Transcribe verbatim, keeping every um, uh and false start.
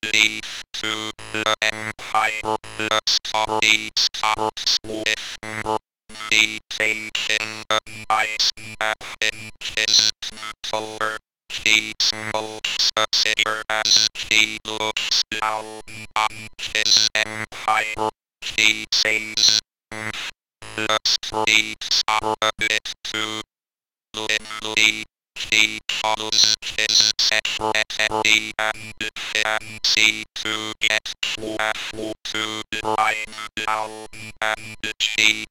lead to the empire, the story starts with the taking a nice nap in his tower. He smokes a cigar as he looks down on his empire. He says, the streets are a bit too lively. He calls his secretary and fancy to get Waffle to drive down, and she